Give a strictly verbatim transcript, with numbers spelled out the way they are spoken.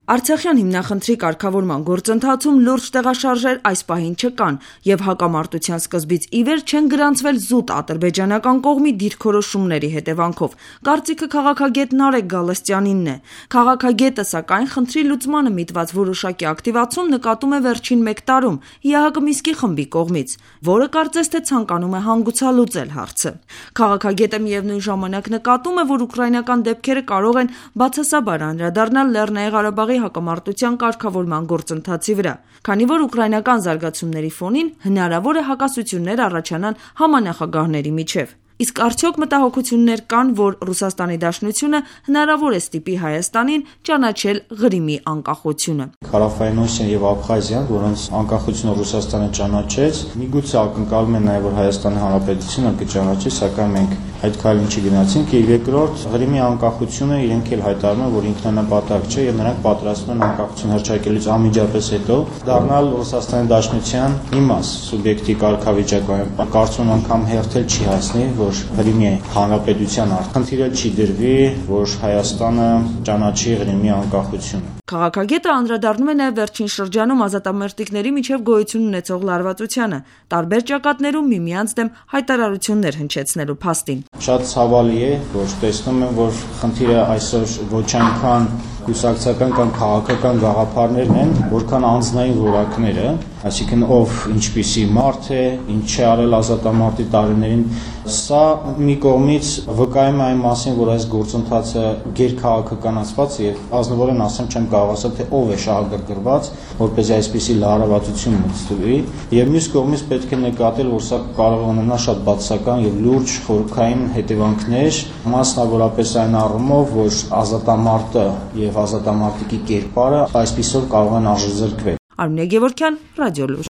Արցախյան հիմնախնդրի կարգավորման գործընթացում լուրջ տեղաշարժեր այս պահին չկան եւ հակամարտության սկզբից ի վեր չեն գրանցվել զուտ ադրբեջանական կողմի դիրքորոշումների հետևանքով։ Կարծիքը քաղաքագետ Նարեկ Գալստյանինն է։ Քաղաքագետը, սակայն, խնդրի լուծմանը միտված որոշակի ակտիվացում նկատում է վերջին մեկ տարում ԵԱՀԿ Մինսկի խմբի կողմից, որը կարծես թե ցանկանում է հանգուցալուծել հարցը։ Քաղաքագետը միևնույն ժամանակ նկատում է, որ ուկրաինական դեպքերը կարող են բացասաբար անդրադառնալ Լեռնային Ղարաբաղի հակամարտության կարգավորման գործընթացի վրա, քանի որ ուկրաինական զարգացումների ֆոնին հնարավոր է հակասություններ առաջանան համանախագահների միջև։ Իսկ արդյոք մտահոգություններ կան, որ Ռուսաստանի Դաշնությունը հնարավոր է ստիպի Հայաստանին ճանաչել Ղրիմի անկախությունը։ Հարավային Օսիան եւ Աբխազիան, որոնց անկախությունը Ռուսաստանը ճանաչեց, միգուցե ակնկալում են նաեւ որ Հայաստանի Հանրապետությունը կճանաչի, սակայն մենք այդ քայլին չգնացինք։ Եվ երկրորդ, Ղրիմի անկախությունը իրենք էլ հայտարարում են, որ ինքնանպատակ չէ եւ նրանք պատրաստվում են անկախություն հռչակելուց անմիջապես հետո դառնալ Ռուսաստանի Դաշնության մի մաս, սուբյեկտի կարգավիճակային։ Կարծում եմ անգամ հերթել չի հասնի, որ Ղրիմի Հանրապետության խնդիրը չի դրվի, որ Հայաստանը ճանաչի Ղրիմի անկախությունը։ Քաղաքագետը անդրադառնում է նաև վերջին շրջանում ազատամարտիկների միջև գոյություն ունեցող լարվածությանը, տարբեր ճակատներում միմյանց դեմ հայտարարություններ հնչեցնելու փաստին։ Շատ ցավալի է, որ տեսնում եմ, որ խնդիրը այսօր ոչ այնքան կուսակցական կամ քաղաքական գաղափարներն են, որքան անձնային որակները, այսինքն ով ինչպիսի մարդ է, ինչ է արել ազատամարտի տարիներին, սա մի կողմից վկայում է այն մասին, որ այս գործընթացը գերքաղաքականացված է եւ ազնվորեն ասեմ չեմ կարող ասել թե ով է շահագրգռված, որպեսզի այսպիսի լարվածություն մտցվի, եւ մյուս կողմից պետք է նկատել, որ սա կարող է ունենալ շատ բացասական եւ լուրջ խորքային հետևանքներ, մասնավորապես այն առումով, որ ազատամարտը եւ ազատամարտիկի կերպարը այսպիսով կարող են արժեզրկվել։ Արմինե Գևորգյան, Ռադիոլուր։